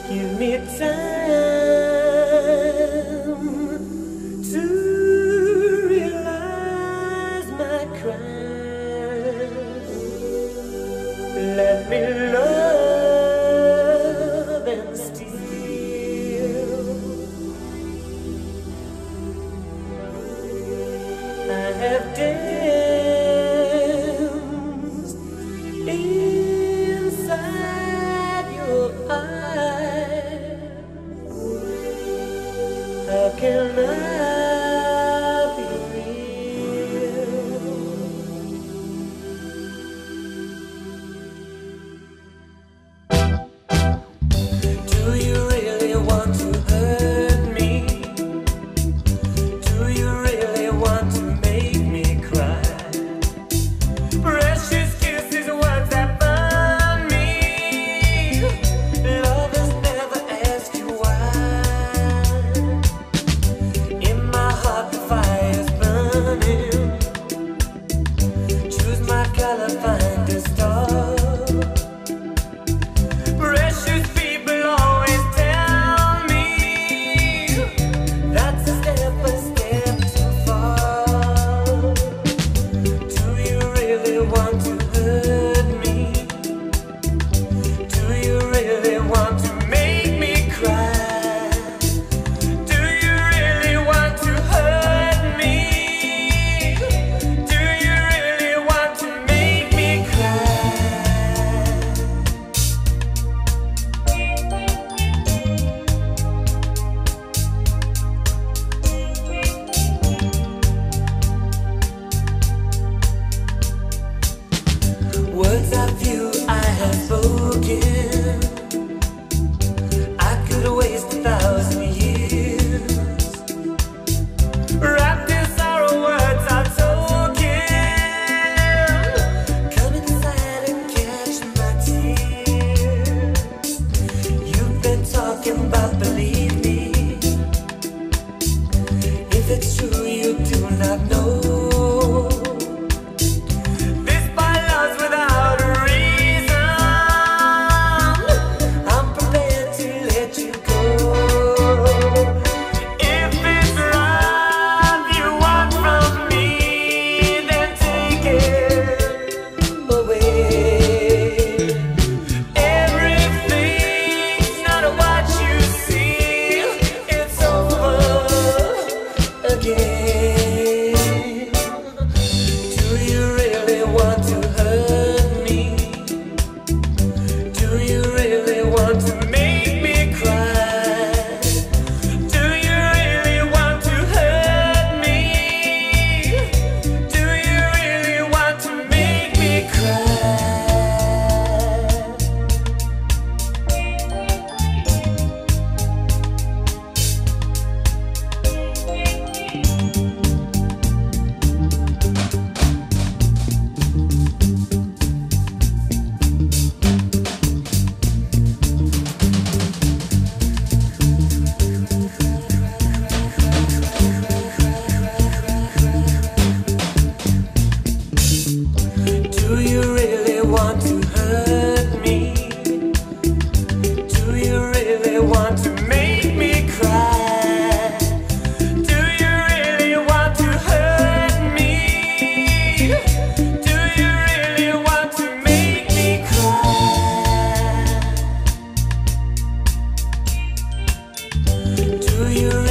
Give me time to realize my crime. Let me love and steal. I have danced inside your eyes. How can I be real? Do you really want to hurt me? Do you really want to make me cry? Precious kisses, words that burn me. Lovers never ask you why. In my heart the fire's burning. Choose my color, find a star. Precious people always tell me that's a step too far. Do you really want to hurt me? Do you really want to make me cry? Do you really want to hurt me? Do you really want to make me cry? Words of you I have spoken, I could waste 1,000 years. Wrapped in sorrow, words are token. Come inside and catch my tears. You've been talking about, believe me. If it's true, you do not know. This by love's without a reason. I'm prepared to let you go. If it's love you want from me, then take it away. Everything's not what you see. It's over again. Do you really want to hurt me? Do you really want to make me cry? Do you really want to hurt me? Do you really want to make me cry? Do you really want to hurt me? Do you really want to make me cry? Do you really want to hurt me? Do you really want to make me cry? Do you